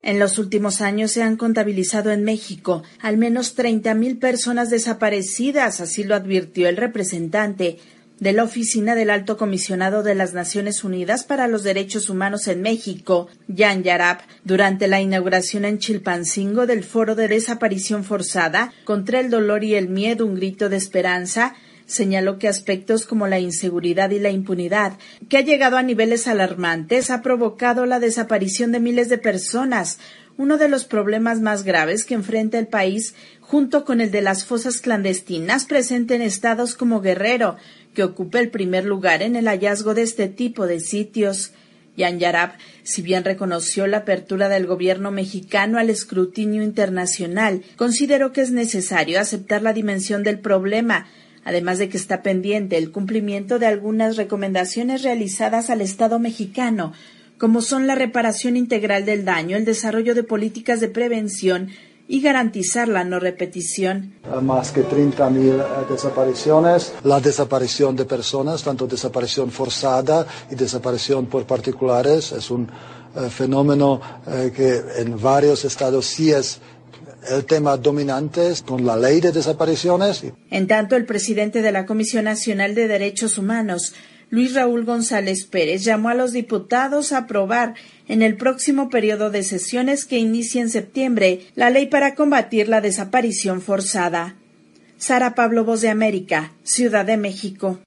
En los últimos años se han contabilizado en México al menos 30,000 personas desaparecidas, así lo advirtió el representante de la Oficina del Alto Comisionado de las Naciones Unidas para los Derechos Humanos en México, Jan Yarab, durante la inauguración en Chilpancingo del Foro de Desaparición Forzada contra el Dolor y el Miedo, un grito de esperanza. Señaló que aspectos como la inseguridad y la impunidad, que ha llegado a niveles alarmantes, ha provocado la desaparición de miles de personas, uno de los problemas más graves que enfrenta el país, junto con el de las fosas clandestinas, presente en estados como Guerrero, que ocupa el primer lugar en el hallazgo de este tipo de sitios. Jan Yarab, si bien reconoció la apertura del gobierno mexicano al escrutinio internacional, consideró que es necesario aceptar la dimensión del problema, además de que está pendiente el cumplimiento de algunas recomendaciones realizadas al Estado mexicano, como son la reparación integral del daño, el desarrollo de políticas de prevención y garantizar la no repetición. Más que 30,000 desapariciones, la desaparición de personas, tanto desaparición forzada y desaparición por particulares, es un fenómeno que en varios estados sí es el tema dominante con la ley de desapariciones. En tanto, el presidente de la Comisión Nacional de Derechos Humanos, Luis Raúl González Pérez, llamó a los diputados a aprobar en el próximo periodo de sesiones que inicia en septiembre la ley para combatir la desaparición forzada. Sara Pablo, Voz de América, Ciudad de México.